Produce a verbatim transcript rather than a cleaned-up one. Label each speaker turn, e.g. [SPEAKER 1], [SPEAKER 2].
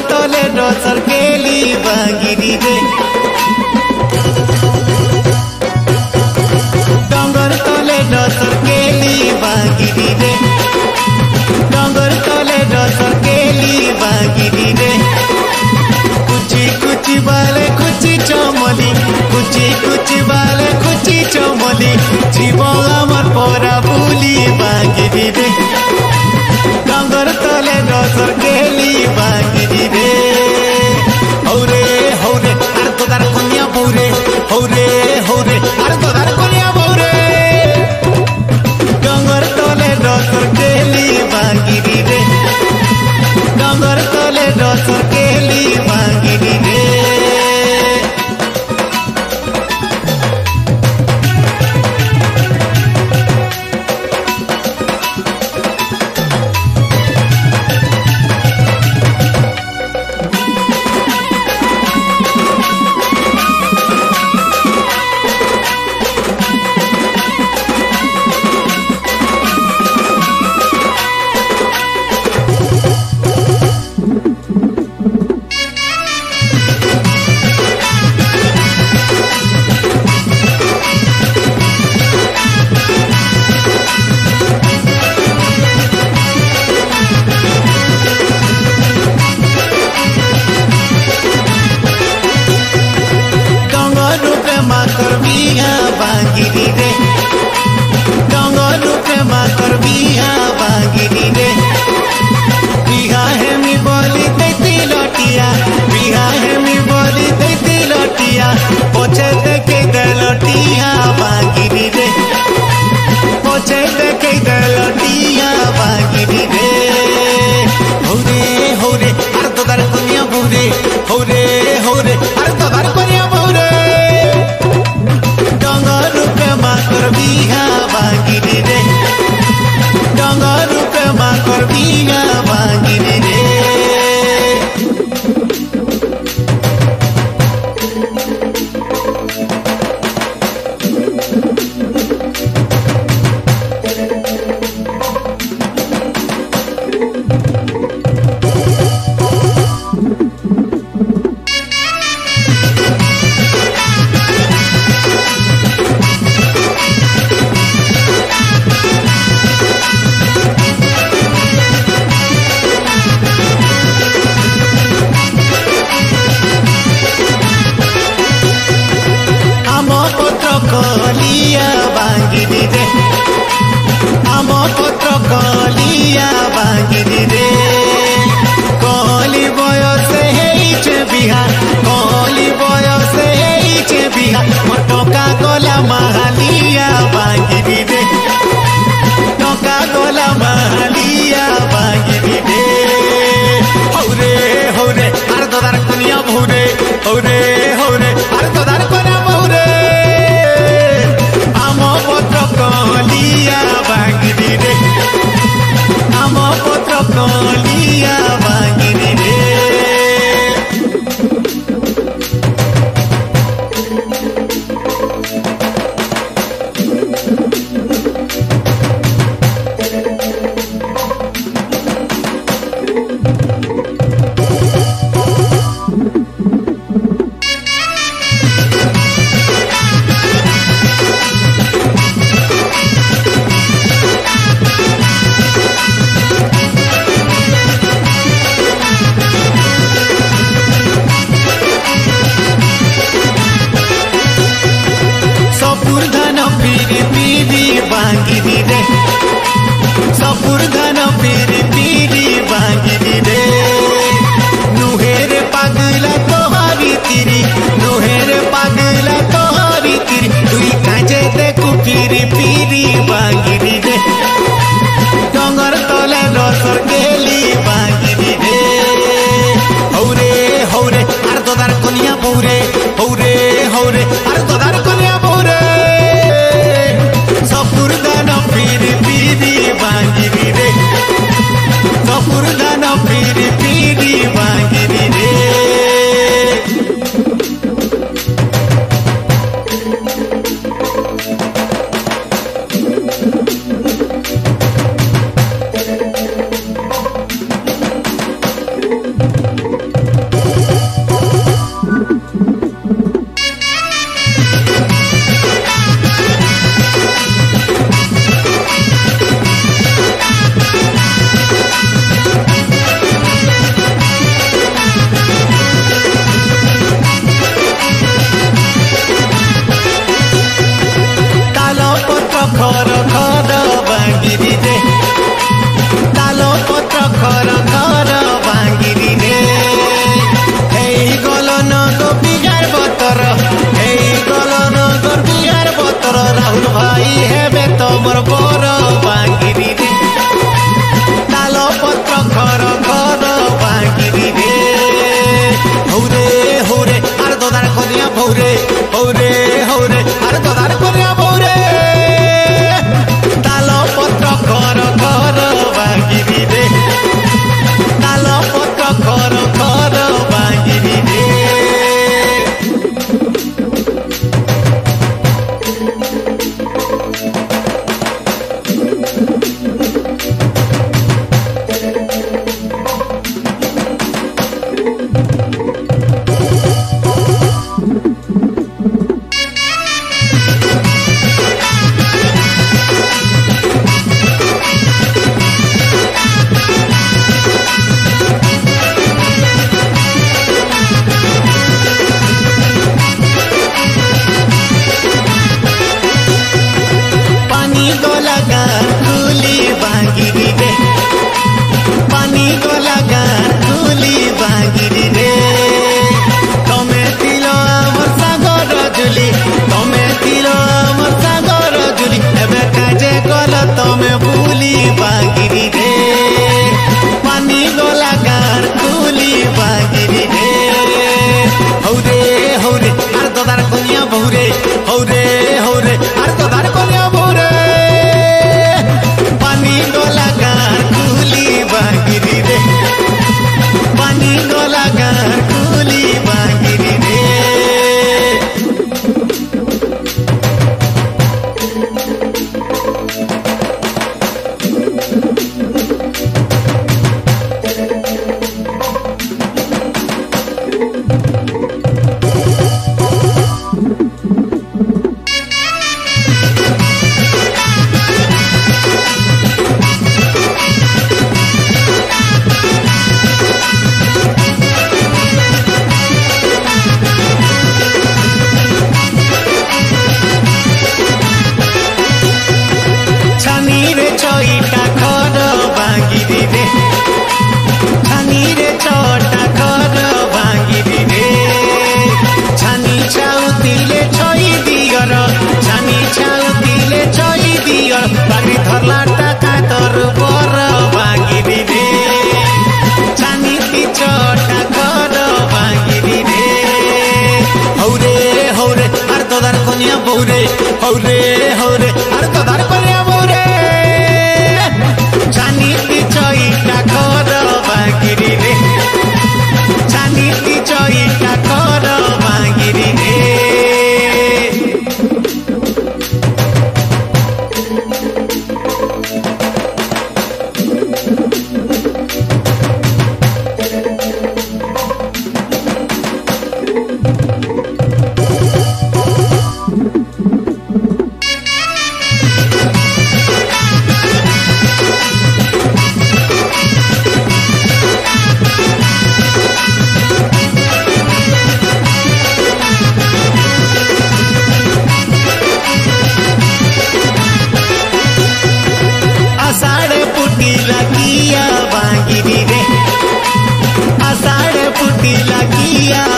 [SPEAKER 1] तले डसर केली बांगिरी रे डंगर तले डसर केली बांगिरी रे डंगर तले डसर केली बांगिरी रे कुची कुची बाले कुची चमली कुची कुची बाले कुची चमली जीव आमार परा बुली बांगिरी रे डंगर तले डसर केली बांगिरी रे हौरे हौरे आर तोदार कन्या बौरे हौरे हौरे आर तोदार कन्या बौरे डंगर तले डसर केली बांगिरी रे डंगर तले डसर केली बांगिरी रे बांगिरी रे डंगर रूपे मातर बिहा बांगिरी रे बिहा है मी बोली देती लटिया बिहा है मी बोली देती लटिया पछे देखे गलटिया बांगिरी रे पछे देखे गलटिया बांगिरी रे हौरे हौरे आर तोदार कन्या बौरे हौरे हौरे आर तोदार कन्या बौरे डंगर रूपे माकर बिहा बांगिरी रे डंगर रूपे माकर बिहा बांगिरी रे कलिया बांगिरी रे आम पत्र कलिया बांगिरी रे कली बयस हेइछे बिहा कली बयस हेइछे बिहा मोर टका गला महालिया बांगिरी रे टका गला महालिया बांगिरी रे हौरे हौरे आर तोदार कन्या बौरे हौरे हौरे आर तोदार कन्या बौरे कलिया बांगिरी रे आम पत्र कलिया बांगिरी रे बांगिरी रे सपुर धन पीरी पीरी बांगिरी रे नुहेर पागला तोहारी तिरी नुहेर पागला तोहारी तिरी तुई काजे देखू पीरी पीरी बांगिरी रे डंगर तले डसर केली बांगिरी रे हौरे हौरे आर तोदार कन्या बौरे हौरे हौरे आर तोदार कन्या बौरे सपुर धन पीरी पीरी बांगिरी रे सपुर धन पीरी पीरी बांगिरी रे
[SPEAKER 2] Thank you.
[SPEAKER 1] हौरे हौरे हौरे अरे तो धार पर हौरे छानी ती चईटा कर बागिरी रे छानी ती चईटा कर बागिरी रे आषाढ़ पुटीला किया बागिरी रे आषाढ़ पुटीला किया